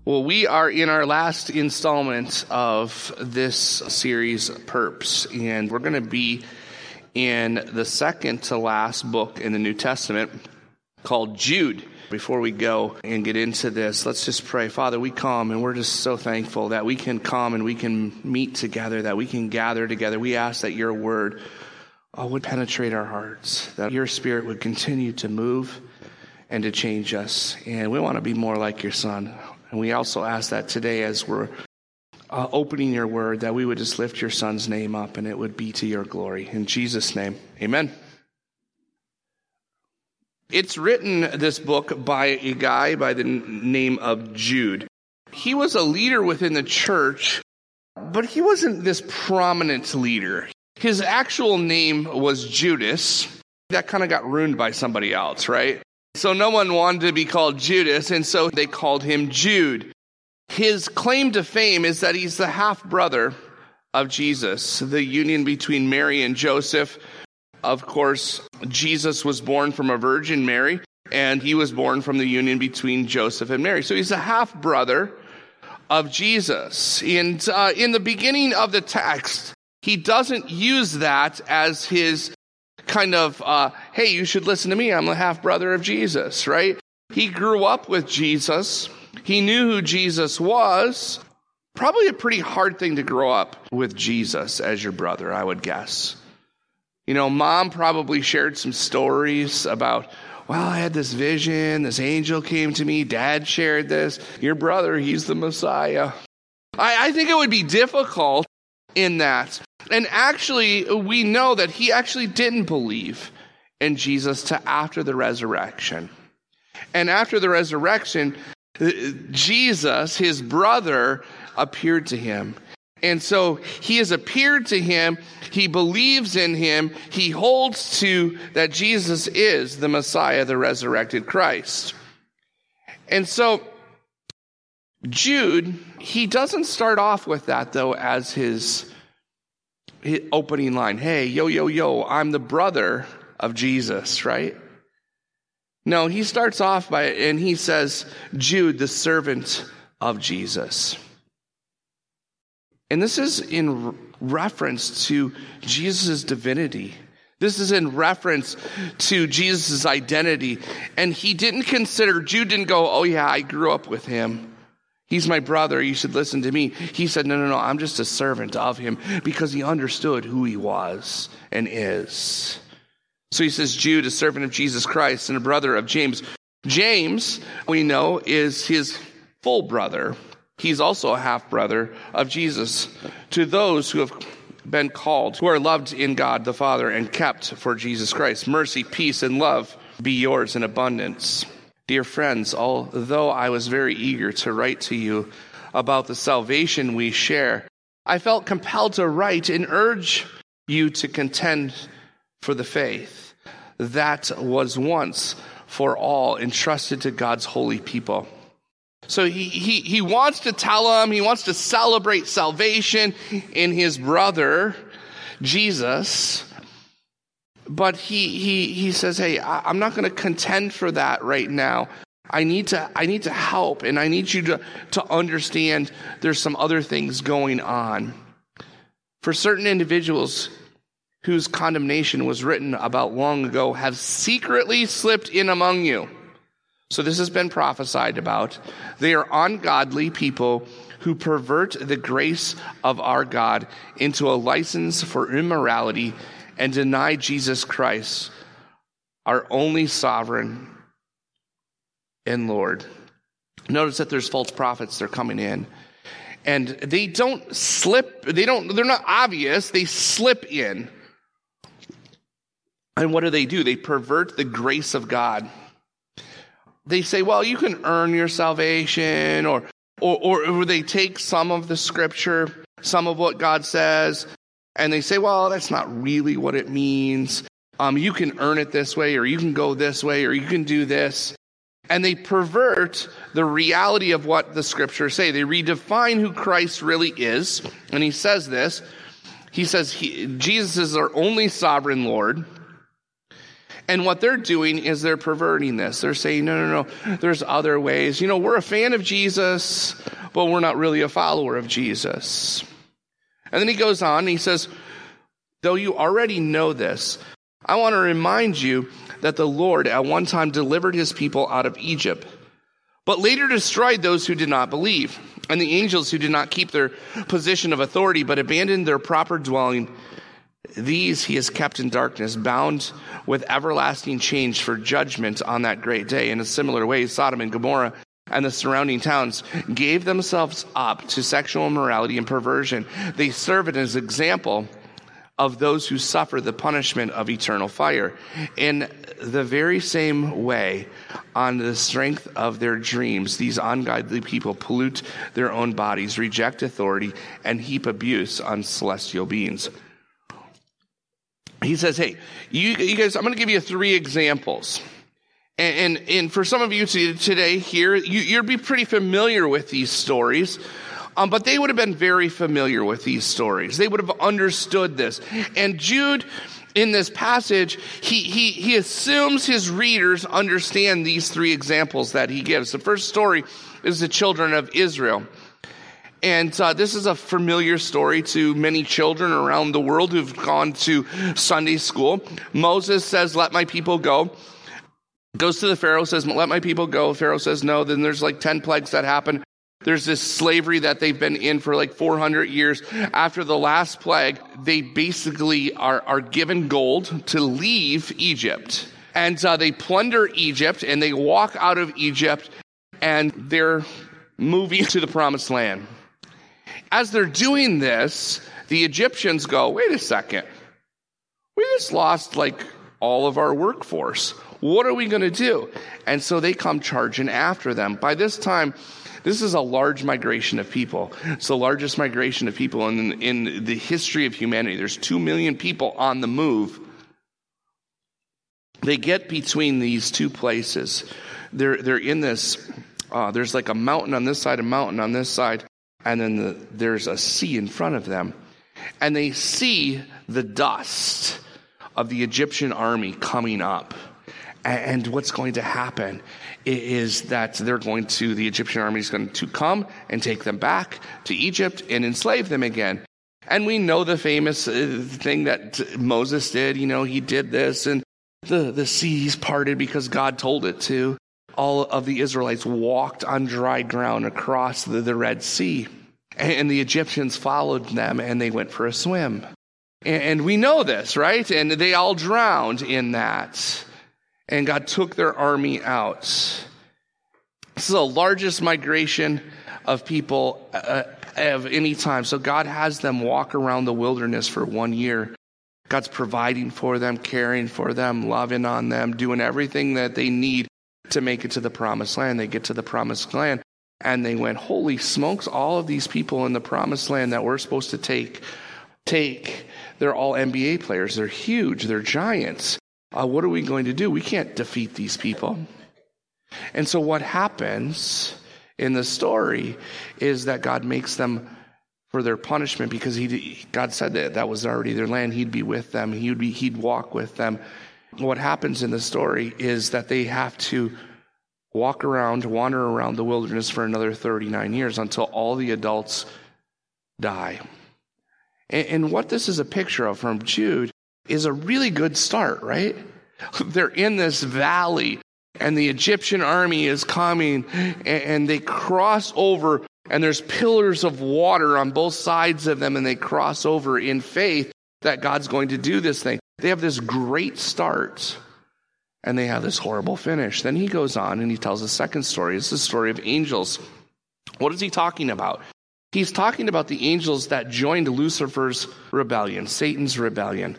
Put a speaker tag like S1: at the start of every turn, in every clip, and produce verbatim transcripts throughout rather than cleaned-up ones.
S1: Well, we are in our last installment of this series, Perps, and we're going to be in the second to last book in the New Testament called Jude. Before we go and get into this, let's just pray. Father, we come and we're just so thankful that we can come and we can meet together, that we can gather together. We ask that your word oh, would penetrate our hearts, that your spirit would continue to move and to change us. And we want to be more like your son. And we also ask that today as we're uh, opening your word, that we would just lift your son's name up and it would be to your glory. In Jesus' name, amen. It's written, this book, by a guy by the name of Jude. He was a leader within the church, but he wasn't this prominent leader. His actual name was Judas. That kind of got ruined by somebody else, right? So no one wanted to be called Judas, and so they called him Jude. His claim to fame is that he's the half-brother of Jesus, the union between Mary and Joseph. Of course, Jesus was born from a Virgin Mary, and he was born from the union between Joseph and Mary. So he's a half-brother of Jesus. And uh, in the beginning of the text, he doesn't use that as his kind of, uh, hey, you should listen to me, I'm the half-brother of Jesus, right? He grew up with Jesus. He knew who Jesus was. Probably a pretty hard thing to grow up with Jesus as your brother, I would guess. You know, mom probably shared some stories about, well, I had this vision, this angel came to me, dad shared this, your brother, he's the Messiah. I, I think it would be difficult in that. And actually, we know that he actually didn't believe in Jesus till after the resurrection. And after the resurrection, Jesus, his brother, appeared to him. And so he has appeared to him, he believes in him, he holds to that Jesus is the Messiah, the resurrected Christ. And so Jude, he doesn't start off with that though as his, his opening line. Hey, yo, yo, yo, I'm the brother of Jesus, right? No, he starts off by, and he says, Jude, the servant of Jesus. And this is in reference to Jesus' divinity. This is in reference to Jesus' identity. And he didn't consider, Jude didn't go, oh yeah, I grew up with him. He's my brother, you should listen to me. He said, no, no, no, I'm just a servant of him, because he understood who he was and is. So he says, Jude, a servant of Jesus Christ and a brother of James. James, we know, is his full brother. He's also a half-brother of Jesus. To those who have been called, who are loved in God the Father and kept for Jesus Christ, mercy, peace, and love be yours in abundance. Dear friends, although I was very eager to write to you about the salvation we share, I felt compelled to write and urge you to contend for the faith that was once for all entrusted to God's holy people. So he, he, he wants to tell them, he wants to celebrate salvation in his brother, Jesus. But he, he, he says, hey, I, I'm not going to contend for that right now. I need to, I need to help, and I need you to, to understand there's some other things going on. For certain individuals whose condemnation was written about long ago have secretly slipped in among you. So this has been prophesied about. They are ungodly people who pervert the grace of our God into a license for immorality and deny Jesus Christ, our only sovereign and Lord. Notice that there's false prophets that are coming in. And they don't slip, they don't, they're not obvious, they slip in. And what do they do? They pervert the grace of God. They say, well, you can earn your salvation, or, or, or, or they take some of the scripture, some of what God says, and they say, well, that's not really what it means. Um, you can earn it this way, or you can go this way, or you can do this. And they pervert the reality of what the scriptures say. They redefine who Christ really is. And he says this. He says he, Jesus is our only sovereign Lord. And what they're doing is they're perverting this. They're saying, no, no, no, there's other ways. You know, we're a fan of Jesus, but we're not really a follower of Jesus. And then he goes on and he says, though you already know this, I want to remind you that the Lord at one time delivered his people out of Egypt, but later destroyed those who did not believe, and the angels who did not keep their position of authority, but abandoned their proper dwelling. These he has kept in darkness, bound with everlasting change for judgment on that great day. In a similar way, Sodom and Gomorrah and the surrounding towns gave themselves up to sexual immorality and perversion. They serve it as an example of those who suffer the punishment of eternal fire. In the very same way, on the strength of their dreams, these ungodly people pollute their own bodies, reject authority, and heap abuse on celestial beings. He says, hey, you, you guys, I'm going to give you three examples. And, and, and for some of you today here, you, you'll be pretty familiar with these stories. Um, but they would have been very familiar with these stories. They would have understood this. And Jude, in this passage, he, he, he assumes his readers understand these three examples that he gives. The first story is the children of Israel. And uh, this is a familiar story to many children around the world who've gone to Sunday school. Moses says, let my people go. Goes to the Pharaoh, says, let my people go. Pharaoh says no. Then there's like ten plagues that happen. There's this slavery that they've been in for like four hundred years. After the last plague, they basically are, are given gold to leave Egypt. And uh, they plunder Egypt and they walk out of Egypt and they're moving to the promised land. As they're doing this, the Egyptians go, wait a second. We just lost like all of our workforce. What are we going to do? And so they come charging after them. By this time, this is a large migration of people. It's the largest migration of people in, in the history of humanity. There's two million people on the move. They get between these two places. They're, they're in this, uh, there's like a mountain on this side, a mountain on this side, and then the, there's a sea in front of them. And they see the dust of the Egyptian army coming up. And what's going to happen is that they're going to, the Egyptian army is going to come and take them back to Egypt and enslave them again. And we know the famous thing that Moses did. You know, he did this and the, the seas parted because God told it to. All of the Israelites walked on dry ground across the, the Red Sea. And the Egyptians followed them and they went for a swim. And we know this, right? And they all drowned in that. And God took their army out. This is the largest migration of people uh, of any time. So God has them walk around the wilderness for one year. God's providing for them, caring for them, loving on them, doing everything that they need to make it to the promised land. They get to the promised land and they went, holy smokes, all of these people in the promised land that we're supposed to take, take, they're all N B A players. They're huge. They're giants. Uh, what are we going to do? We can't defeat these people. And so what happens in the story is that God makes them for their punishment because he, God said that that was already their land. He'd be with them. He would be, he'd walk with them. What happens in the story is that they have to walk around, wander around the wilderness for another thirty-nine years until all the adults die. And, and what this is a picture of from Jude is a really good start, right? They're in this valley and the Egyptian army is coming and, and they cross over and there's pillars of water on both sides of them and they cross over in faith that God's going to do this thing. They have this great start and they have this horrible finish. Then he goes on and he tells a second story. It's the story of angels. What is he talking about? He's talking about the angels that joined Lucifer's rebellion, Satan's rebellion.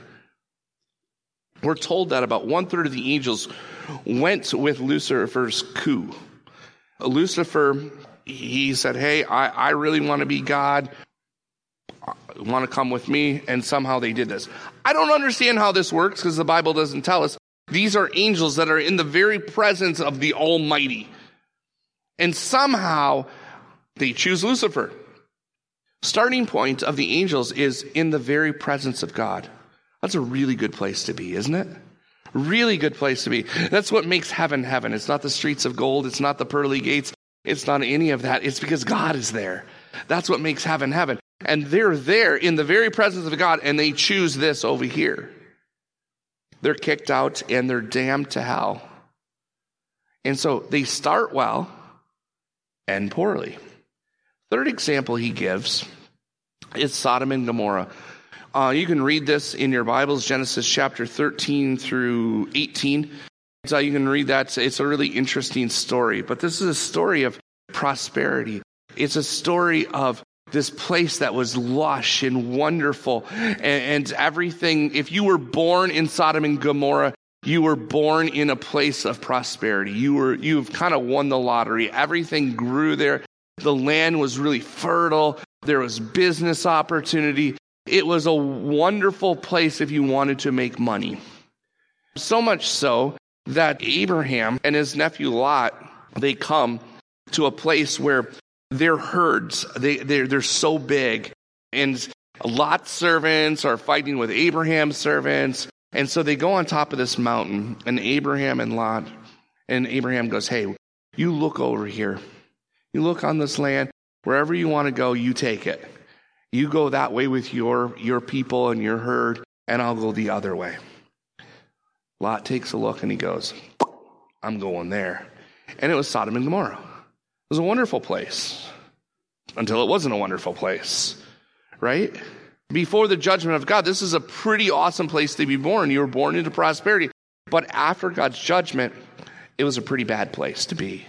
S1: We're told that about one third of the angels went with Lucifer's coup. Lucifer, he said, hey, I, I really want to be God. Want to come with me? And somehow they did this. I don't understand how this works because the Bible doesn't tell us. These are angels that are in the very presence of the Almighty. And somehow they choose Lucifer. Starting point of the angels is in the very presence of God. That's a really good place to be, isn't it? Really good place to be. That's what makes heaven heaven. It's not the streets of gold. It's not the pearly gates. It's not any of that. It's because God is there. That's what makes heaven heaven. And they're there in the very presence of God, and they choose this over here. They're kicked out and they're damned to hell. And so they start well, end poorly. Third example he gives is Sodom and Gomorrah. Uh, you can read this in your Bibles, Genesis chapter thirteen through eighteen. So you can read that. It's a really interesting story. But this is a story of prosperity. It's a story of this place that was lush and wonderful. And, and everything, if you were born in Sodom and Gomorrah, you were born in a place of prosperity. You were, you've kind of won the lottery. Everything grew there. The land was really fertile. There was business opportunity. It was a wonderful place if you wanted to make money. So much so that Abraham and his nephew Lot, they come to a place where their herds, they, they're, they're so big. And Lot's servants are fighting with Abraham's servants. And so they go on top of this mountain, and Abraham and Lot, and Abraham goes, hey, you look over here. You look on this land. Wherever you want to go, you take it. You go that way with your, your people and your herd, and I'll go the other way. Lot takes a look and he goes, I'm going there. And it was Sodom and Gomorrah. It was a wonderful place until it wasn't a wonderful place, right? Before the judgment of God, this is a pretty awesome place to be born. You were born into prosperity. But after God's judgment, it was a pretty bad place to be.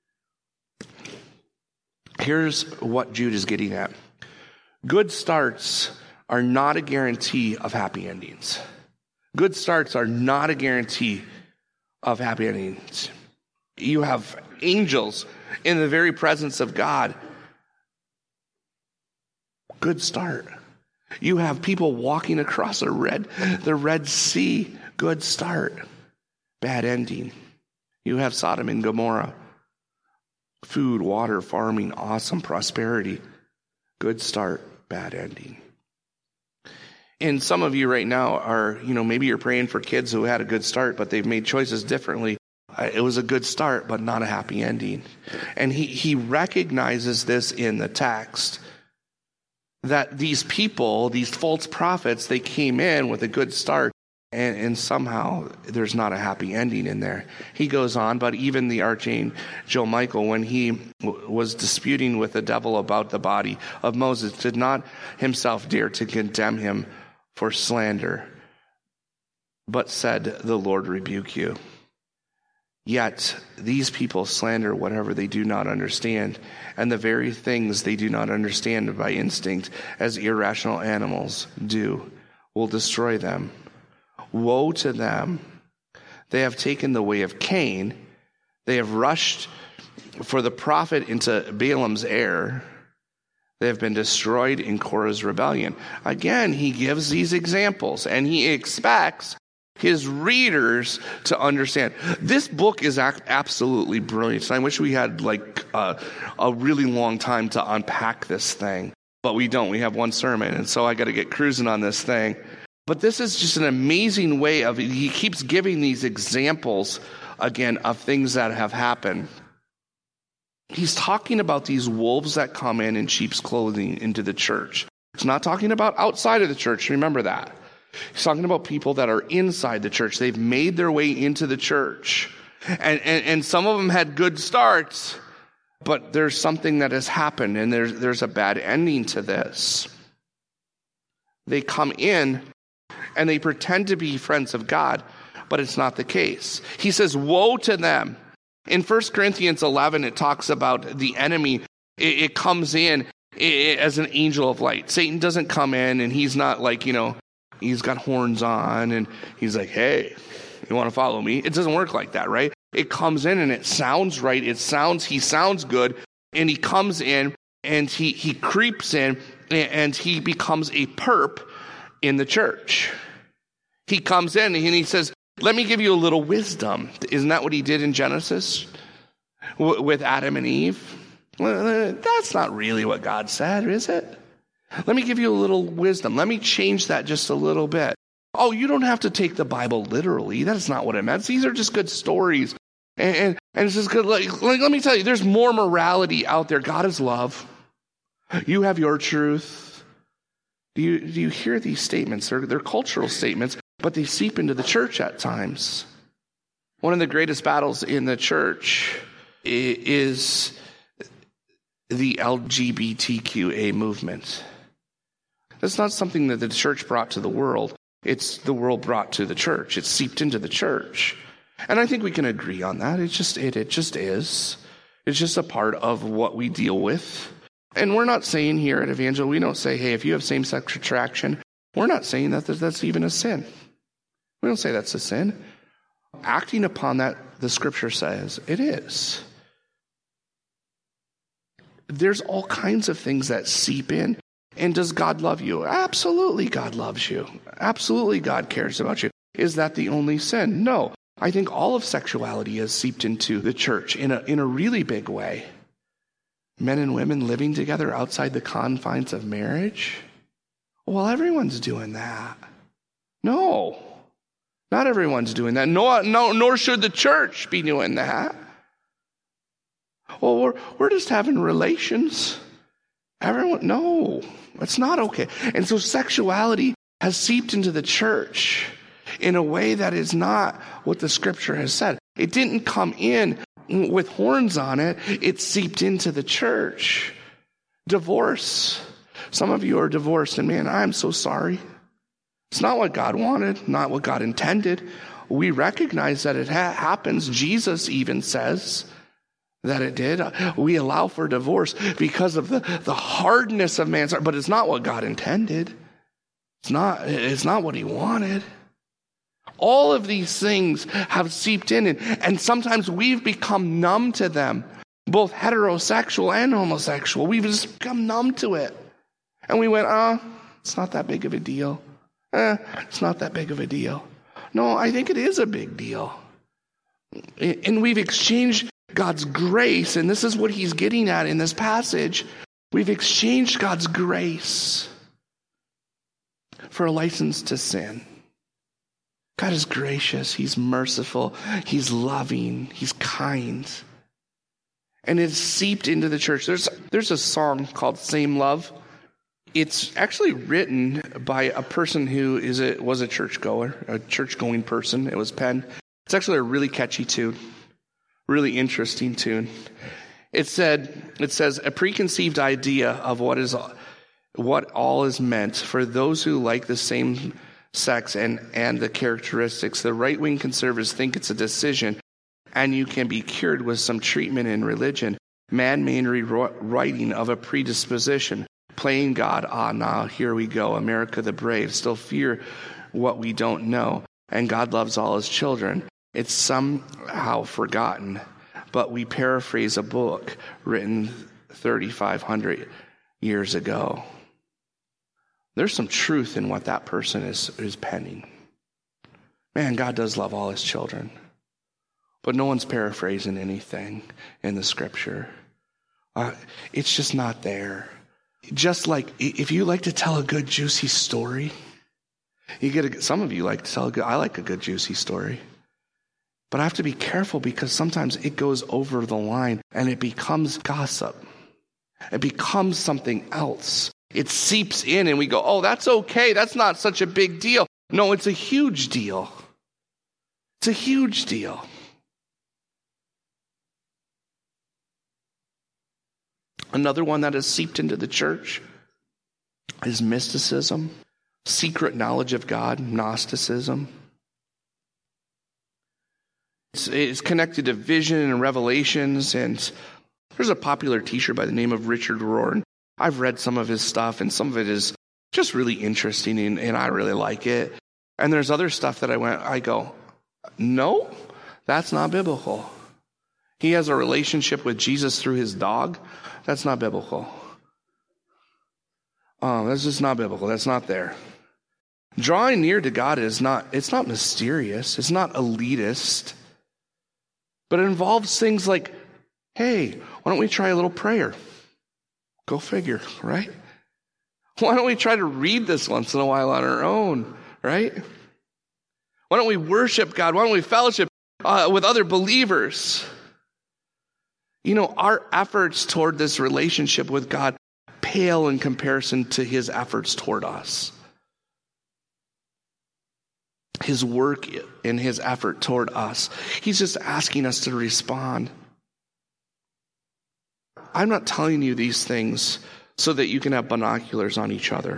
S1: Here's what Jude is getting at. Good starts are not a guarantee of happy endings. Good starts are not a guarantee of happy endings. You have angels in the very presence of God. Good start. You have people walking across a red, the Red Sea. Good start. Bad ending. You have Sodom and Gomorrah. Food, water, farming, awesome prosperity. Good start, bad ending. And some of you right now are, you know, maybe you're praying for kids who had a good start, but they've made choices differently. It was a good start, but not a happy ending. And he, he recognizes this in the text, that these people, these false prophets, they came in with a good start, and, and somehow there's not a happy ending in there. He goes on, but even the archangel Michael, when he w- was disputing with the devil about the body of Moses, did not himself dare to condemn him for slander, but said, the Lord rebuke you. Yet these people slander whatever they do not understand, and the very things they do not understand by instinct, as irrational animals do, will destroy them. Woe to them! They have taken the way of Cain. They have rushed for the prophet into Balaam's error. They have been destroyed in Korah's rebellion. Again, he gives these examples, and he expects his readers to understand. This book is absolutely brilliant. I wish we had like a, a really long time to unpack this thing, but we don't. We have one sermon, and so I got to get cruising on this thing. But this is just an amazing way of, he keeps giving these examples, again, of things that have happened. He's talking about these wolves that come in in sheep's clothing into the church. He's not talking about outside of the church. Remember that. He's talking about people that are inside the church. They've made their way into the church. And, and, and some of them had good starts, but there's something that has happened, and there's, there's a bad ending to this. They come in, and they pretend to be friends of God, but it's not the case. He says, woe to them. In First Corinthians eleven, it talks about the enemy. It, it comes in it, as an angel of light. Satan doesn't come in, and he's not like, you know, he's got horns on, and he's like, hey, you want to follow me? It doesn't work like that, right? It comes in, and it sounds right. It sounds, he sounds good, and he comes in, and he, he creeps in, and he becomes a perp in the church. He comes in, and he says, let me give you a little wisdom. Isn't that what he did in Genesis w- with Adam and Eve? Well, that's not really what God said, is it? Let me give you a little wisdom. Let me change that just a little bit. Oh, you don't have to take the Bible literally. That's not what it meant. These are just good stories. And, and, and it's just good. Like, like, let me tell you, there's more morality out there. God is love. You have your truth. Do you, do you hear these statements? They're, they're cultural statements, but they seep into the church at times. One of the greatest battles in the church is the L G B T Q A movement. That's not something that the church brought to the world. It's the world brought to the church. It's seeped into the church. And I think we can agree on that. It's just, it, it just is. It's just a part of what we deal with. And we're not saying here at Evangel, we don't say, hey, if you have same-sex attraction, we're not saying that that's even a sin. We don't say that's a sin. Acting upon that, the scripture says it is. There's all kinds of things that seep in. And does God love you? Absolutely, God loves you. Absolutely, God cares about you. Is that the only sin? No. I think all of sexuality has seeped into the church in a, in a really big way. Men and women living together outside the confines of marriage? Well, everyone's doing that. No. Not everyone's doing that. No, no, nor should the church be doing that. Well, we're, we're just having relations. Everyone, no, it's not okay. And so sexuality has seeped into the church in a way that is not what the scripture has said. It didn't come in with horns on it. It seeped into the church. Divorce. Some of you are divorced, and man, I'm so sorry. It's not what God wanted, not what God intended. We recognize that it ha- happens. Jesus even says that it did. We allow for divorce because of the, the hardness of man's heart, but it's not what God intended. It's not, it's not what he wanted. All of these things have seeped in, and, and sometimes we've become numb to them, both heterosexual and homosexual. We've just become numb to it. And we went, oh, it's not that big of a deal. Eh, it's not that big of a deal. No, I think it is a big deal. And we've exchanged God's grace, and this is what he's getting at in this passage. We've exchanged God's grace for a license to sin. God is gracious. He's merciful. He's loving. He's kind. And it's seeped into the church. There's, there's a song called Same Love. It's actually written by a person who is a, was a churchgoer, a church-going person. It was penned. It's actually a really catchy tune. Really interesting tune. It said, it says, a preconceived idea of what is what all is meant for those who like the same sex and, and the characteristics. The right-wing conservatives think it's a decision, and you can be cured with some treatment in religion. Man-made writing of a predisposition. Playing God, ah, now here we go. America the brave, still fear what we don't know. And God loves all his children. It's somehow forgotten, but we paraphrase a book written thirty-five hundred years ago. There's some truth in what that person is, is penning. Man, God does love all his children, but no one's paraphrasing anything in the scripture. Uh, it's just not there. Just like if you like to tell a good, juicy story, you get a, some of you like to tell a good, I like a good, juicy story. But I have to be careful because sometimes it goes over the line and it becomes gossip. It becomes something else. It seeps in and we go, oh, that's okay. That's not such a big deal. No, it's a huge deal. It's a huge deal. Another one that has seeped into the church is mysticism, secret knowledge of God, Gnosticism. It's, it's connected to vision and revelations, and there's a popular teacher by the name of Richard Rohr. I've read some of his stuff, and some of it is just really interesting, and, and I really like it. And there's other stuff that I went, I go, no, that's not biblical. He has a relationship with Jesus through his dog. That's not biblical. Um, that's just not biblical. That's not there. Drawing near to God is not, it's not mysterious. It's not elitist. But it involves things like, hey, why don't we try a little prayer? Go figure, right? Why don't we try to read this once in a while on our own, right? Why don't we worship God? Why don't we fellowship uh, with other believers? You know, our efforts toward this relationship with God pale in comparison to his efforts toward us. His work and his effort toward us. He's just asking us to respond. I'm not telling you these things so that you can have binoculars on each other.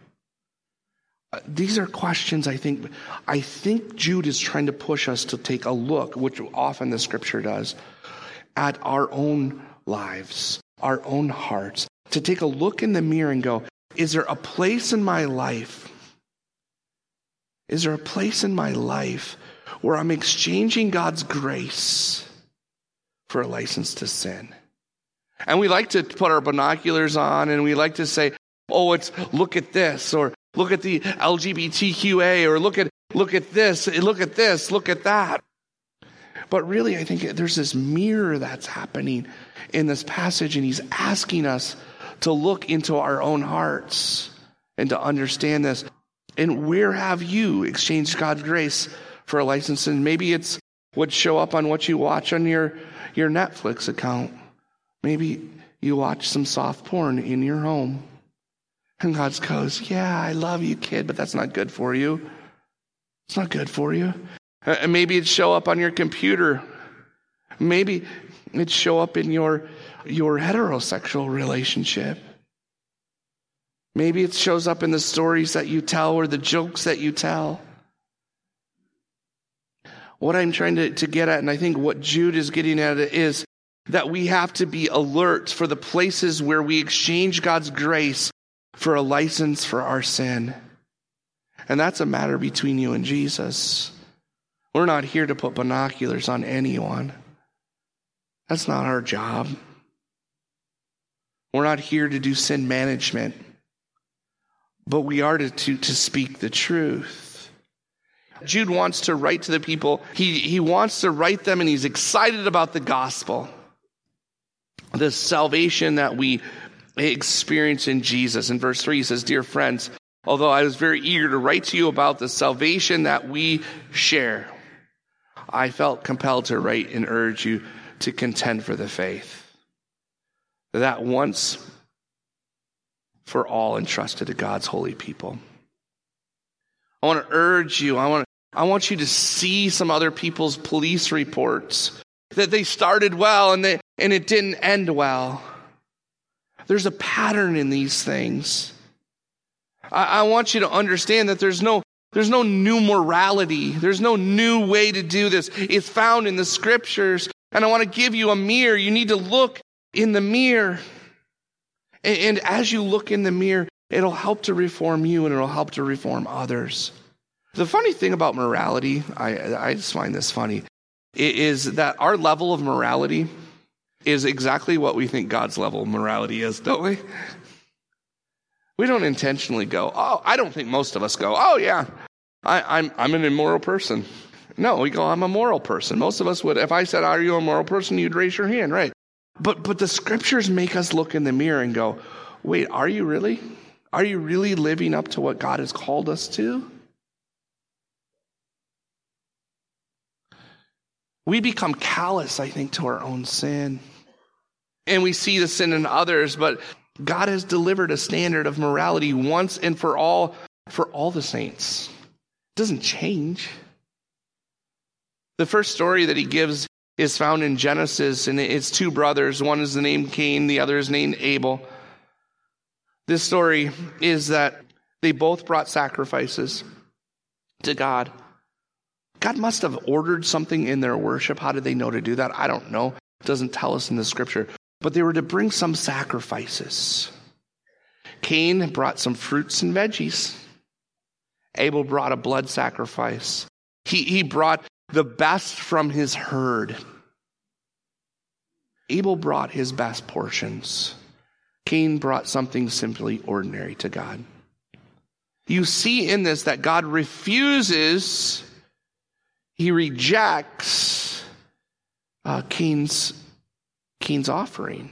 S1: These are questions I think, I think Jude is trying to push us to take a look, which often the scripture does, at our own lives, our own hearts. To take a look in the mirror and go, is there a place in my life? Is there a place in my life where I'm exchanging God's grace for a license to sin? And we like to put our binoculars on and we like to say, oh, it's look at this, or look at the L G B T Q A, or look at look at this, look at this, look at that. But really, I think there's this mirror that's happening in this passage, and he's asking us to look into our own hearts and to understand this. And where have you exchanged God's grace for a license? And maybe it's would show up on what you watch on your, your Netflix account. Maybe you watch some soft porn in your home. And God goes, yeah, I love you, kid, but that's not good for you. It's not good for you. And maybe it show up on your computer. Maybe it show up in your, your heterosexual relationship. Maybe it shows up in the stories that you tell or the jokes that you tell. What I'm trying to, to get at, and I think what Jude is getting at, is that we have to be alert for the places where we exchange God's grace for a license for our sin. And that's a matter between you and Jesus. We're not here to put binoculars on anyone. That's not our job. We're not here to do sin management. But we are to, to, to speak the truth. Jude wants to write to the people. He, he wants to write them, and he's excited about the gospel. The salvation that we experience in Jesus. In verse three, he says, dear friends, although I was very eager to write to you about the salvation that we share, I felt compelled to write and urge you to contend for the faith that once for all entrusted to God's holy people. I want to urge you, I want I want you to see some other people's police reports that they started well and they and it didn't end well. There's a pattern in these things. I, I want you to understand that there's no there's no new morality. There's no new way to do this. It's found in the scriptures. And I want to give you a mirror. You need to look in the mirror. And, and as you look in the mirror, it'll help to reform you and it'll help to reform others. The funny thing about morality, I, I just find this funny, is that our level of morality is exactly what we think God's level of morality is, don't we? We don't intentionally go, oh, I don't think most of us go, oh yeah, I, I'm I'm an immoral person. No, we go, I'm a moral person. Most of us would, if I said, are you a moral person? You'd raise your hand, right? But but the scriptures make us look in the mirror and go, wait, are you really? Are you really living up to what God has called us to? We become callous, I think, to our own sin. And we see the sin in others, but God has delivered a standard of morality once and for all, for all the saints. It doesn't change. The first story that he gives is found in Genesis, and it's two brothers. One is named Cain, the other is named Abel. This story is that they both brought sacrifices to God. God must have ordered something in their worship. How did they know to do that? I don't know. It doesn't tell us in the scripture. But they were to bring some sacrifices. Cain brought some fruits and veggies. Abel brought a blood sacrifice. He, he brought the best from his herd. Abel brought his best portions. Cain brought something simply ordinary to God. You see in this that God refuses, he rejects uh, Cain's, Cain's offering.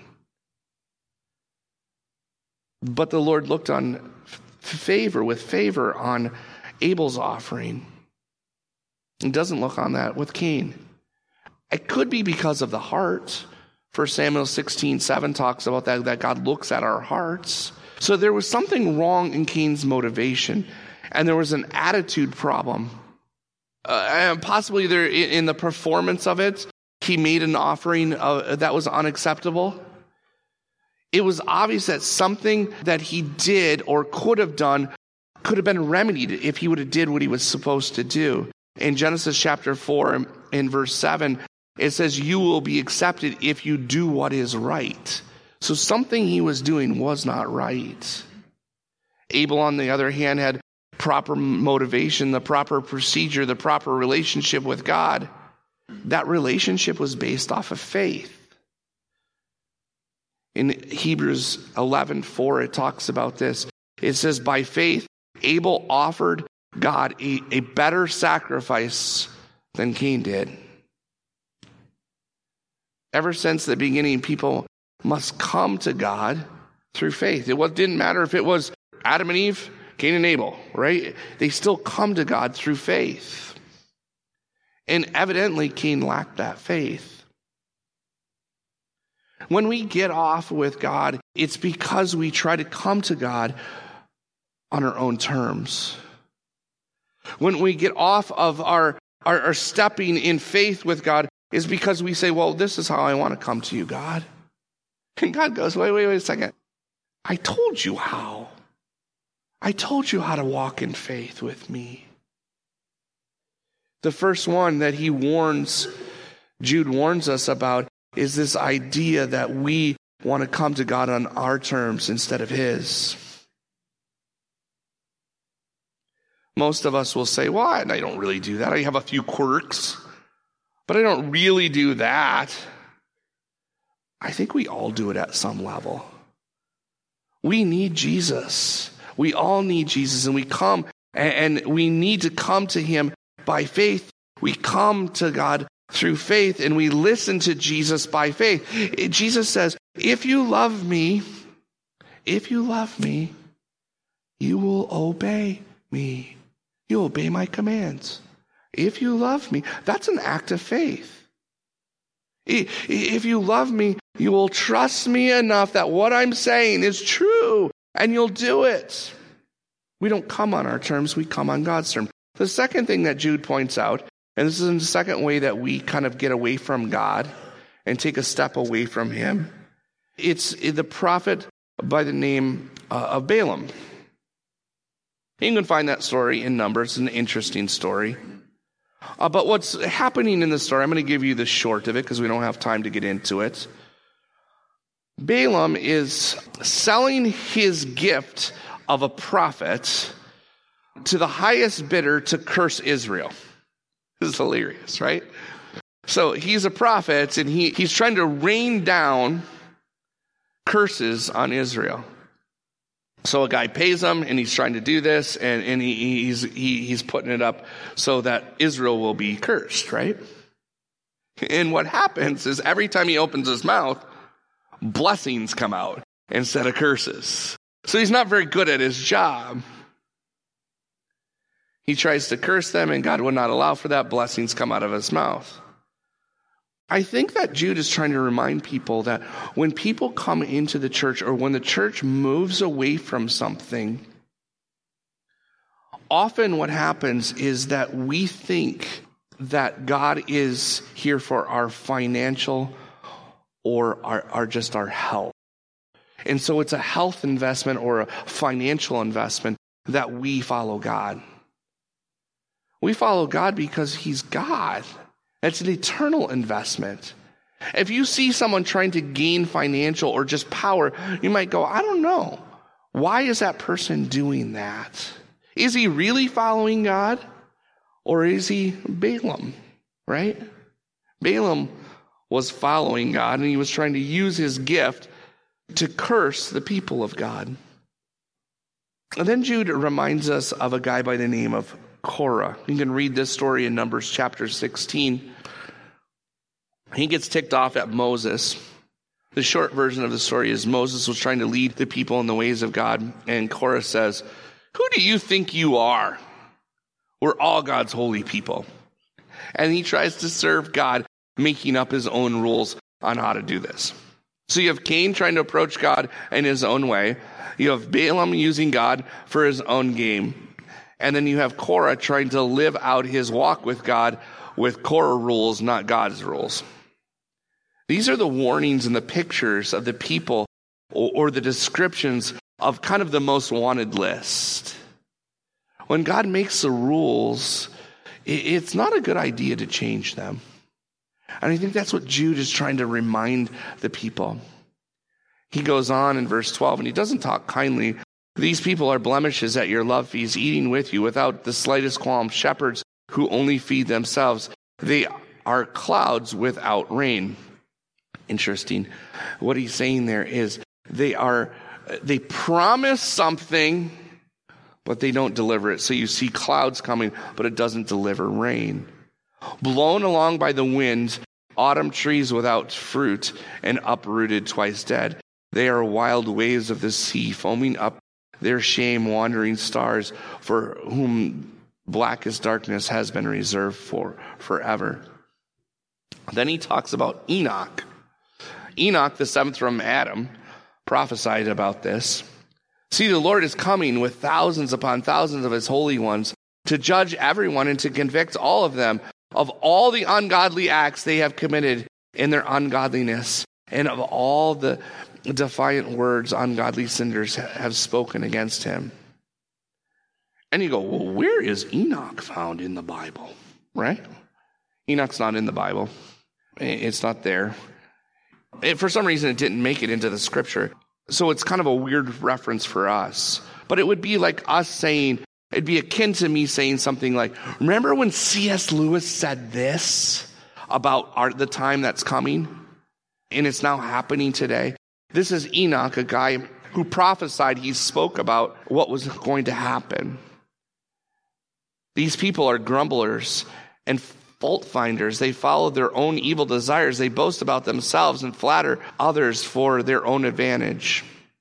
S1: But the Lord looked on favor, with favor on Abel's offering. He doesn't look on that with Cain. It could be because of the heart. First Samuel sixteen seven talks about that, that God looks at our hearts. So there was something wrong in Cain's motivation, and there was an attitude problem. Uh, and possibly there in the performance of it, he made an offering uh, that was unacceptable. It was obvious that something that he did or could have done could have been remedied if he would have did what he was supposed to do. In Genesis chapter four, in verse seven, it says, you will be accepted if you do what is right. So something he was doing was not right. Abel, on the other hand, had proper motivation, the proper procedure, the proper relationship with God. That relationship was based off of faith. In Hebrews eleven four, it talks about this. It says, by faith, Abel offered God a, a better sacrifice than Cain did. Ever since the beginning, people must come to God through faith. It didn't matter if it was Adam and Eve, Cain and Abel, right? They still come to God through faith. And evidently, Cain lacked that faith. When we get off with God, it's because we try to come to God on our own terms. When we get off of our, our, our stepping in faith with God, is because we say, well, this is how I want to come to you, God. And God goes, wait, wait, wait a second. I told you how. I told you how to walk in faith with me. The first one that he warns, Jude warns us about, is this idea that we want to come to God on our terms instead of his. Most of us will say, well, I don't really do that. I have a few quirks, but I don't really do that. I think we all do it at some level. We need Jesus. We all need Jesus, and we come, and we need to come to him by faith. We come to God through faith, and we listen to Jesus by faith. Jesus says, if you love me, if you love me, you will obey me. You obey my commands. If you love me, that's an act of faith. If you love me, you will trust me enough that what I'm saying is true, and you'll do it. We don't come on our terms, we come on God's terms. The second thing that Jude points out, and this is the second way that we kind of get away from God and take a step away from him, it's the prophet by the name uh, of Balaam. You can find that story in Numbers. It's an interesting story. Uh, but what's happening in the story, I'm going to give you the short of it because we don't have time to get into it. Balaam is selling his gift of a prophet to the highest bidder to curse Israel. This is hilarious, right? So he's a prophet, and he, he's trying to rain down curses on Israel. So a guy pays him, and he's trying to do this, and, and he, he's he, he's putting it up so that Israel will be cursed, right? And what happens is every time he opens his mouth, blessings come out instead of curses. So he's not very good at his job. He tries to curse them, and God would not allow for that. Blessings come out of his mouth. I think that Jude is trying to remind people that when people come into the church, or when the church moves away from something, often what happens is that we think that God is here for our financial or our, our just our health. And so it's a health investment or a financial investment that we follow God. We follow God because he's God. It's an eternal investment. If you see someone trying to gain financial or just power, you might go, I don't know. Why is that person doing that? Is he really following God? Or is he Balaam, right? Balaam was following God, and he was trying to use his gift to curse the people of God. And then Jude reminds us of a guy by the name of Korah. You can read this story in Numbers chapter sixteen. He gets ticked off at Moses. The short version of the story is Moses was trying to lead the people in the ways of God, and Korah says, who do you think you are? We're all God's holy people. And he tries to serve God, making up his own rules on how to do this. So you have Cain trying to approach God in his own way. You have Balaam using God for his own game. And then you have Korah trying to live out his walk with God with Korah rules, not God's rules. These are the warnings and the pictures of the people or, or the descriptions of kind of the most wanted list. When God makes the rules, it, it's not a good idea to change them. And I think that's what Jude is trying to remind the people. He goes on in verse twelve, and he doesn't talk kindly. These people are blemishes at your love feast, eating with you without the slightest qualm, shepherds who only feed themselves. They are clouds without rain. Interesting. What he's saying there is they are, they promise something, but they don't deliver it. So you see clouds coming, but it doesn't deliver rain. Blown along by the wind, autumn trees without fruit and uprooted twice dead. They are wild waves of the sea, foaming up their shame, wandering stars for whom blackest darkness has been reserved for forever. Then he talks about Enoch. Enoch, the seventh from Adam, prophesied about this. See, the Lord is coming with thousands upon thousands of his holy ones to judge everyone and to convict all of them of all the ungodly acts they have committed in their ungodliness, and of all the defiant words ungodly sinners have spoken against him. And you go, well, where is Enoch found in the Bible? Right? Enoch's not in the Bible. It's not there. It, for some reason, it didn't make it into the scripture. So it's kind of a weird reference for us. But it would be like us saying, it'd be akin to me saying something like, remember when C S Lewis said this about our, the time that's coming? And it's now happening today. This is Enoch, a guy who prophesied, he spoke about what was going to happen. These people are grumblers and fault finders. They follow their own evil desires. They boast about themselves and flatter others for their own advantage.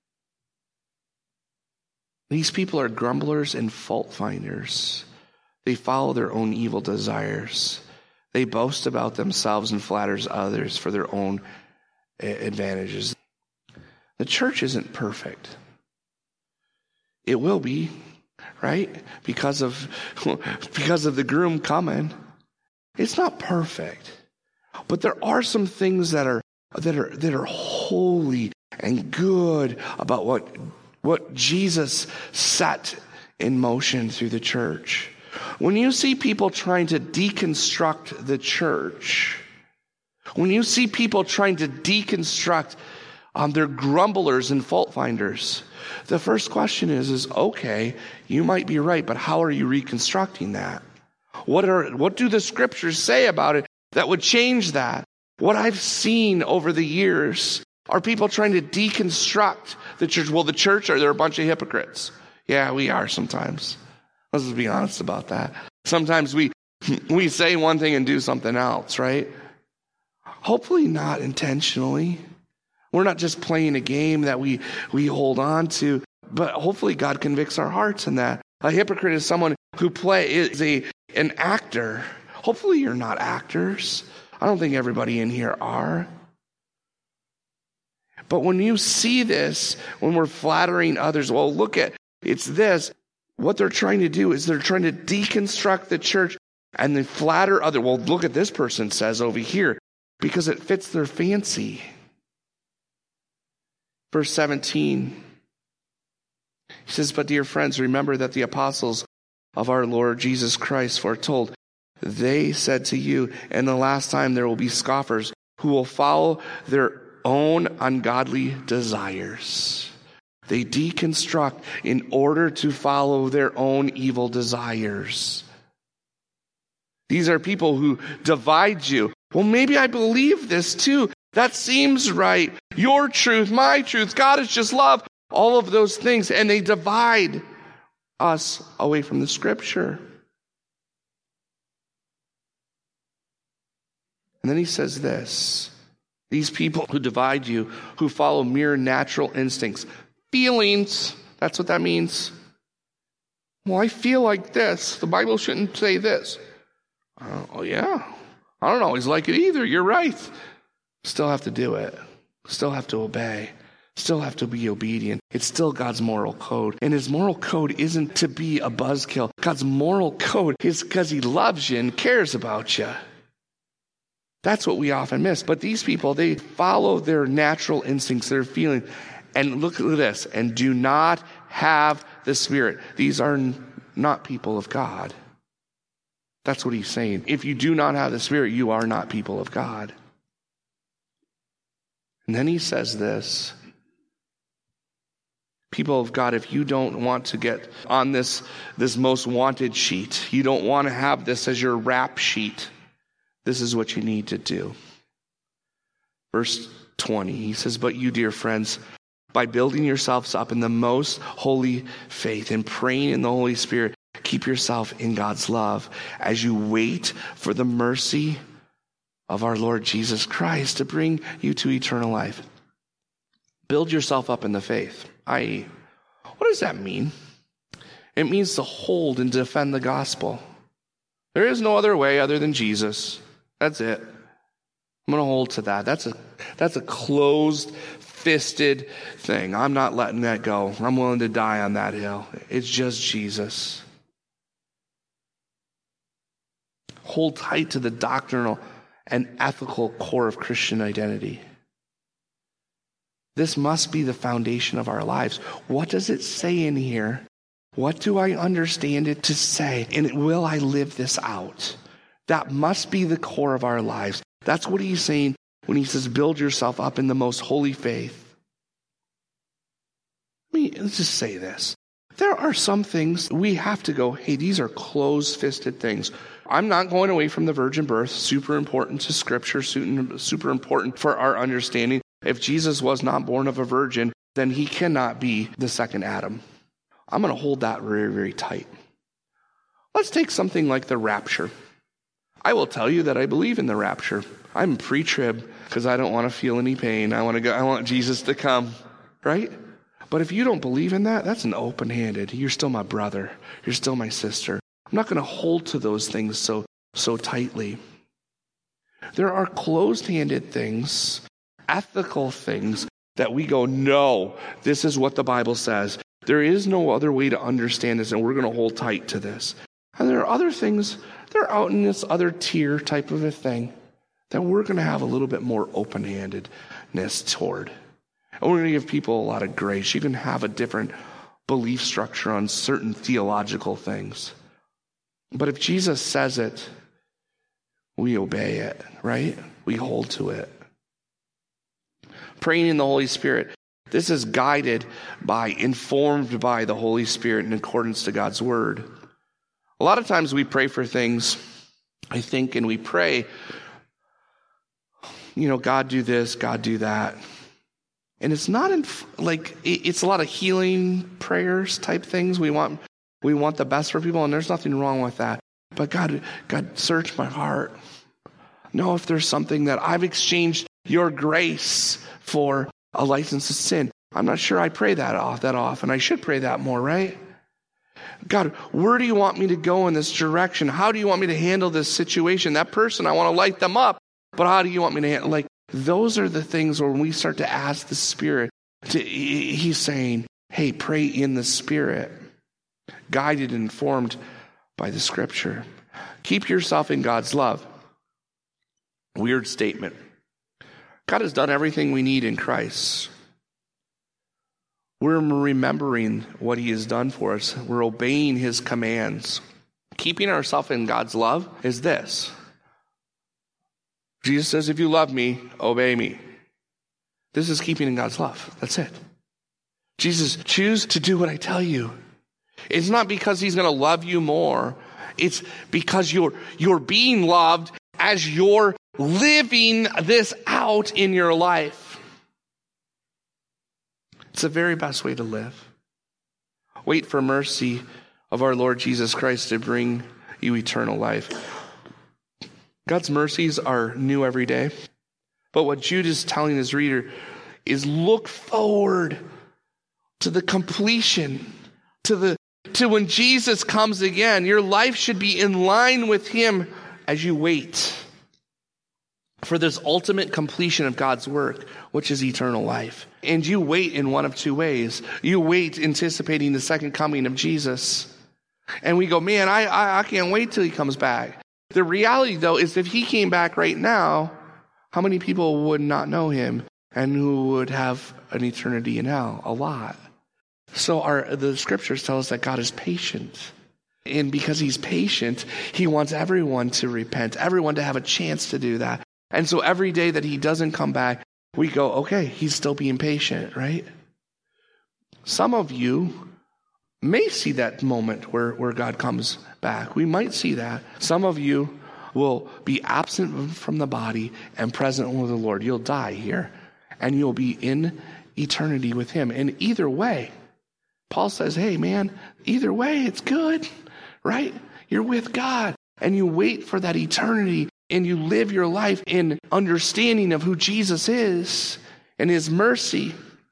S1: These people are grumblers and fault finders. They follow their own evil desires. They boast about themselves and flatters others for their own advantages. The church isn't perfect. It will be, right? Because of because of the groom coming. It's not perfect. But there are some things that are that are that are holy and good about what what Jesus set in motion through the church. When you see people trying to deconstruct the church, when you see people trying to deconstruct um, they're grumblers and fault finders, the first question is, is, okay, you might be right, but how are you reconstructing that? What are what do the scriptures say about it that would change that? What I've seen over the years are people trying to deconstruct the church. Well, the church, are there a bunch of hypocrites? Yeah, we are sometimes. Let's just be honest about that. Sometimes we we say one thing and do something else, right? Hopefully not intentionally. We're not just playing a game that we, we hold on to, but hopefully God convicts our hearts in that. A hypocrite is someone who play is a an actor. Hopefully you're not actors. I don't think everybody in here are. But when you see this, when we're flattering others, well, look at, it's this. What they're trying to do is they're trying to deconstruct the church and they flatter other. Well, look at this person says over here, because it fits their fancy. Verse seventeen, he says, but dear friends, remember that the apostles of our Lord Jesus Christ foretold, they said to you, in the last time there will be scoffers who will follow their own ungodly desires. They deconstruct in order to follow their own evil desires. These are people who divide you. Well, maybe I believe this too. That seems right. Your truth, my truth, God is just love. All of those things. And they divide us away from the scripture. And then he says this. These people who divide you, who follow mere natural instincts, feelings, that's what that means. Well, I feel like this. The Bible shouldn't say this. Oh, yeah. I don't always like it either. You're right. Still have to do it. Still have to obey. Still have to be obedient. It's still God's moral code. And his moral code isn't to be a buzzkill. God's moral code is because he loves you and cares about you. That's what we often miss. But these people, they follow their natural instincts, their feeling. And look at this. And do not have the Spirit. These are not people of God. That's what he's saying. If you do not have the Spirit, you are not people of God. And then he says this. People of God, if you don't want to get on this, this most wanted sheet, you don't want to have this as your rap sheet, this is what you need to do. Verse twenty, he says, but you, dear friends, by building yourselves up in the most holy faith and praying in the Holy Spirit, keep yourself in God's love as you wait for the mercy of our Lord Jesus Christ to bring you to eternal life. Build yourself up in the faith, that is, what does that mean? It means to hold and defend the gospel. There is no other way other than Jesus. That's it. I'm going to hold to that. That's a that's a closed-fisted thing. I'm not letting that go. I'm willing to die on that hill. It's just Jesus. Hold tight to the doctrinal and ethical core of Christian identity. This must be the foundation of our lives. What does it say in here? What do I understand it to say? And will I live this out? That must be the core of our lives. That's what he's saying when he says, build yourself up in the most holy faith. Let me let's just say this. There are some things we have to go, hey, these are closed-fisted things. I'm not going away from the virgin birth, super important to Scripture, super important for our understanding. If Jesus was not born of a virgin, then he cannot be the second Adam. I'm going to hold that very, very tight. Let's take something like the rapture. I will tell you that I believe in the rapture. I'm pre-trib because I don't want to feel any pain. I want to go. I want Jesus to come, right? But if you don't believe in that, that's an open-handed. You're still my brother. You're still my sister. I'm not going to hold to those things so so tightly. There are closed-handed things, ethical things that we go, no, this is what the Bible says. There is no other way to understand this, and we're going to hold tight to this. And there are other things, they're out in this other tier type of a thing that we're going to have a little bit more open-handedness toward. And we're going to give people a lot of grace. You can have a different belief structure on certain theological things. But if Jesus says it, we obey it, right? We hold to it. Praying in the Holy Spirit. This is guided by, informed by the Holy Spirit in accordance to God's word. A lot of times we pray for things, I think, and we pray, you know, God do this, God do that. And it's not in, like, it's a lot of healing prayers type things. We want we want the best for people, and there's nothing wrong with that. But God, God, search my heart. Know if there's something that I've exchanged your grace for a license to sin. I'm not sure I pray that off that often. I should pray that more, right? God, where do you want me to go in this direction? How do you want me to handle this situation? That person, I want to light them up, but how do you want me to handle? Like, those are the things where when we start to ask the Spirit, to, he's saying, hey, pray in the Spirit, guided and informed by the Scripture. Keep yourself in God's love. Weird statement. God has done everything we need in Christ. We're remembering what he has done for us. We're obeying his commands. Keeping ourselves in God's love is this. Jesus says, if you love me, obey me. This is keeping in God's love. That's it. Jesus, choose to do what I tell you. It's not because he's going to love you more. It's because you're, you're being loved as you're living this out in your life. It's the very best way to live. Wait for mercy of our Lord Jesus Christ to bring you eternal life. God's mercies are new every day. But what Jude is telling his reader is look forward to the completion, to the to when Jesus comes again. Your life should be in line with him as you wait for this ultimate completion of God's work, which is eternal life. And you wait in one of two ways. You wait anticipating the second coming of Jesus. And we go, man, I, I, I can't wait till he comes back. The reality, though, is if he came back right now, how many people would not know him and who would have an eternity in hell? A lot. So our the scriptures tell us that God is patient. And because he's patient, he wants everyone to repent, everyone to have a chance to do that. And so every day that he doesn't come back, we go, okay, he's still being patient, right? Some of you may see that moment where, where God comes back. We might see that. Some of you will be absent from the body and present with the Lord. You'll die here, and you'll be in eternity with him. And either way, Paul says, hey, man, either way, it's good, right? You're with God, and you wait for that eternity, and you live your life in understanding of who Jesus is and his mercy.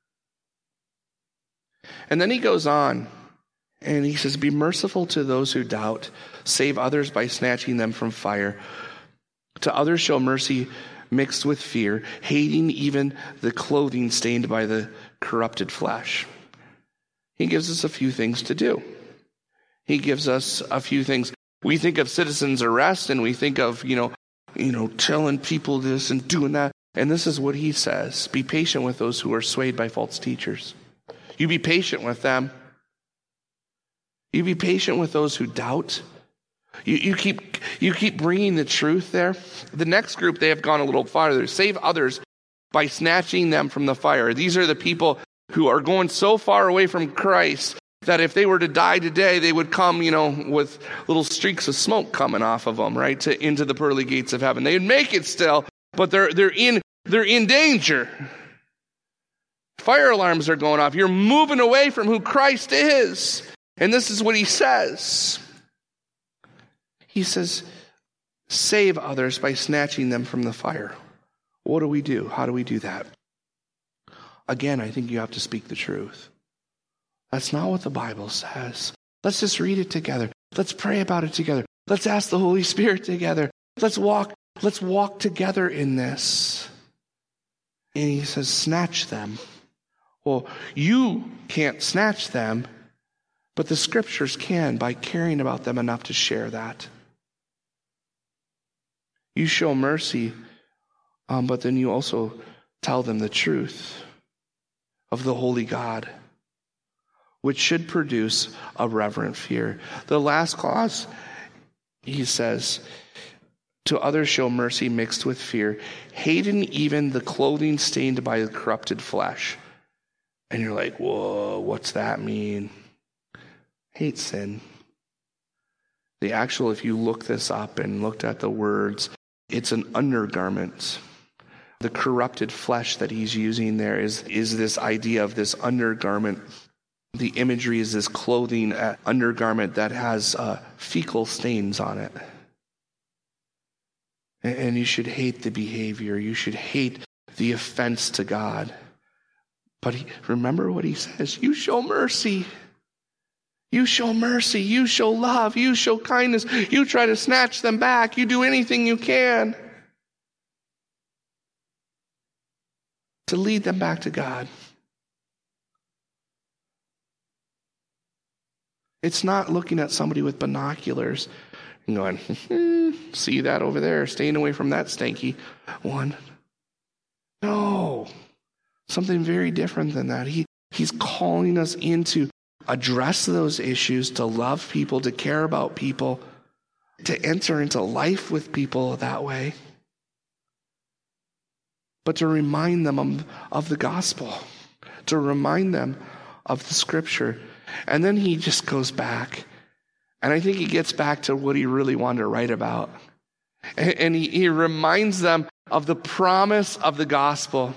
S1: And then he goes on, and he says, be merciful to those who doubt. Save others by snatching them from fire. To others show mercy mixed with fear, hating even the clothing stained by the corrupted flesh. He gives us a few things to do. He gives us a few things. We think of citizen's arrest, and we think of, you know, you know, telling people this and doing that. And this is what he says. Be patient with those who are swayed by false teachers. You be patient with them. You be patient with those who doubt. You, you keep you keep bringing the truth there. The next group, they have gone a little farther. Save others by snatching them from the fire. These are the people who are going so far away from Christ that if they were to die today, they would come, you know, with little streaks of smoke coming off of them, right, to into the pearly gates of heaven. They'd make it still, but they're they're in they're in danger. Fire alarms are going off. You're moving away from who Christ is. And this is what he says. He says, save others by snatching them from the fire. What do we do? How do we do that? Again, I think you have to speak the truth. That's not what the Bible says. Let's just read it together. Let's pray about it together. Let's ask the Holy Spirit together. Let's walk, let's walk together in this. And he says, snatch them. Well, you can't snatch them, but the scriptures can by caring about them enough to share that. You show mercy, um, but then you also tell them the truth of the holy God, which should produce a reverent fear. The last clause, he says, to others show mercy mixed with fear, hating even the clothing stained by the corrupted flesh. And you're like, whoa, what's that mean? Hate sin. The actual, if you look this up and looked at the words, it's an undergarment. The corrupted flesh that he's using there is, is this idea of this undergarment. The imagery is this clothing uh, undergarment that has uh, fecal stains on it. And, and you should hate the behavior. You should hate the offense to God. But he, remember what he says, you show mercy. You show mercy. You show love. You show kindness. You try to snatch them back. You do anything you can to lead them back to God. It's not looking at somebody with binoculars and going, hmm, see that over there, staying away from that stanky one. No, something very different than that. He He's calling us in to address those issues, to love people, to care about people, to enter into life with people that way, but to remind them of, of the gospel, to remind them of the scripture. And then he just goes back, and I think he gets back to what he really wanted to write about. And, and he, he reminds them of the promise of the gospel.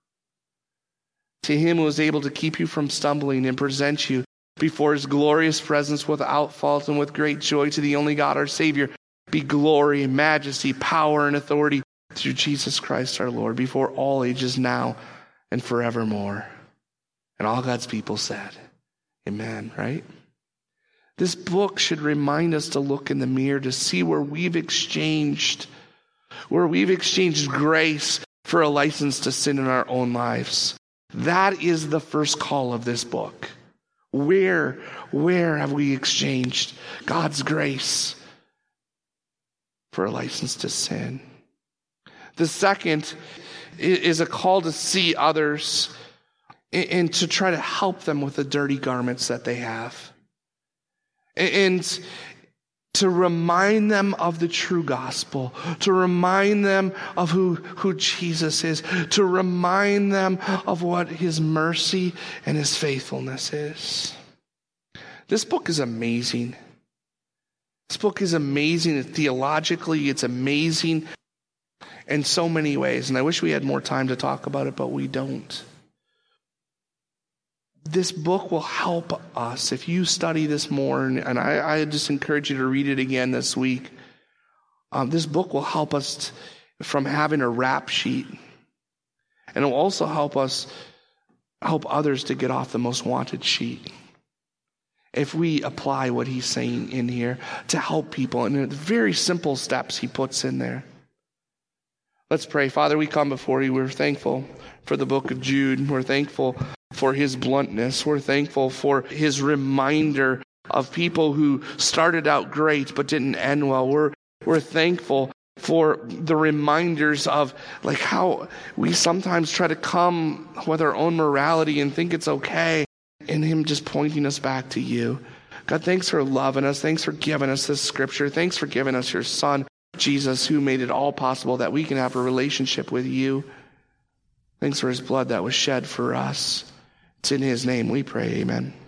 S1: To him who is able to keep you from stumbling and present you before his glorious presence without fault and with great joy, to the only God our Savior, be glory, majesty, power, and authority through Jesus Christ our Lord, before all ages now and forevermore. And all God's people said, amen, right? This book should remind us to look in the mirror to see where we've exchanged, where we've exchanged grace for a license to sin in our own lives. That is the first call of this book. Where, where have we exchanged God's grace for a license to sin? The second is a call to see others and to try to help them with the dirty garments that they have. And to remind them of the true gospel, to remind them of who, who Jesus is, to remind them of what his mercy and his faithfulness is. This book is amazing. This book is amazing theologically. It's amazing in so many ways. And I wish we had more time to talk about it, but we don't. This book will help us if you study this more, and, and I, I just encourage you to read it again this week. Um, this book will help us t- from having a rap sheet, and it will also help us help others to get off the most wanted sheet. If we apply what he's saying in here to help people, and the very simple steps he puts in there. Let's pray. Father, we come before you. We're thankful for the book of Jude. We're thankful for his bluntness. We're thankful for his reminder of people who started out great but didn't end well. We're we're thankful for the reminders of like how we sometimes try to come with our own morality and think it's okay, and him just pointing us back to you. God, thanks for loving us. Thanks for giving us this scripture. Thanks for giving us your son, Jesus, who made it all possible that we can have a relationship with you. Thanks for his blood that was shed for us. It's in his name we pray, amen.